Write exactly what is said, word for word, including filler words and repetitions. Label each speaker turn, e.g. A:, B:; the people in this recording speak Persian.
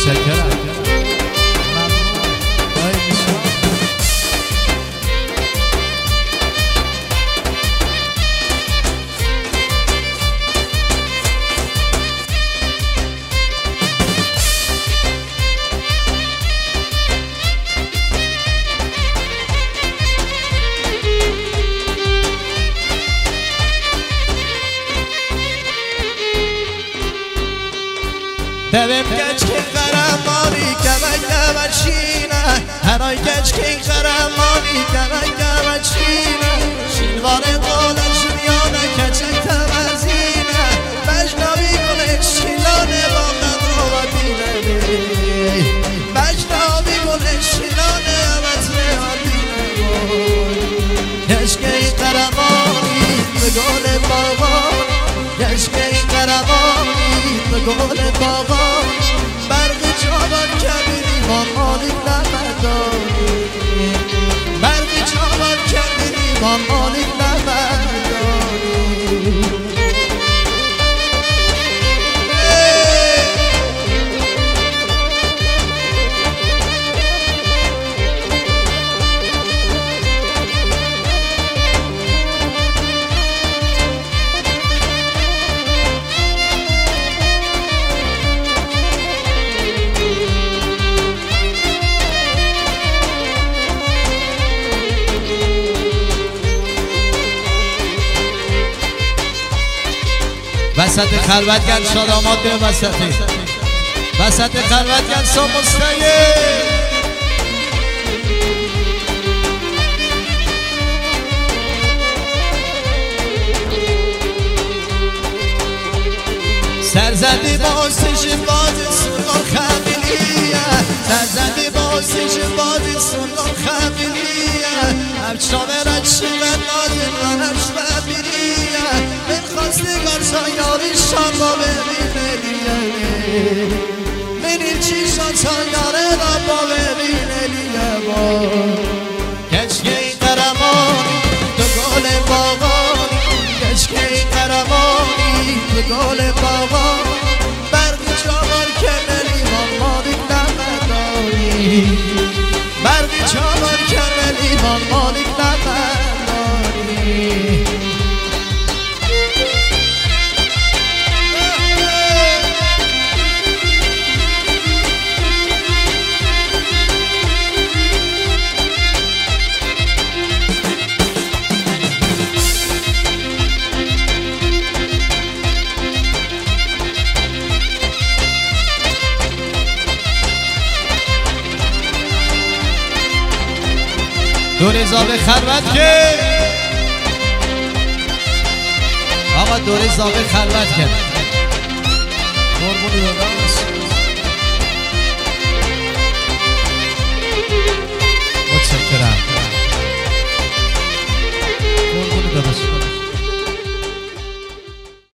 A: متشکرم.
B: Devim geç ki karamani gevek geveçine Heray geç ki karamani gevek geveçine Şilvane dole jünyane keçek temezine Mecnavi güneş şilane bağdan rovatine Mecnavi güneş şilane evetne adine Geç ki karamani gole bağani Geç ki karamani گل باغان برق چاوان کبیری وان مالک نمدانی برق چاوان کبیری وان مالک نمدانی
A: وسط خلوت گن شادامات به وسطی وسط خلوت گن سامستایی
B: سرزدی باسش بازی سنگان خمیلیه سرزدی باسش بازی سنگان خمیلیه همچنان رچی و نازم و نشوه بیریه من خواستگار سایاری شما ببینلیه من این چیشان سایاره را با ببینلیه با کشکه این قرمانی تو گل باغانی کشکه این قرمانی تو گل باغانی برقی چاوار کملی ما مالک نمدانی برقی چاوار کملی ما مالک نمدانی
A: دور زاوه خلوت که آقا دور زاوه خلوت کرد قربونی دادم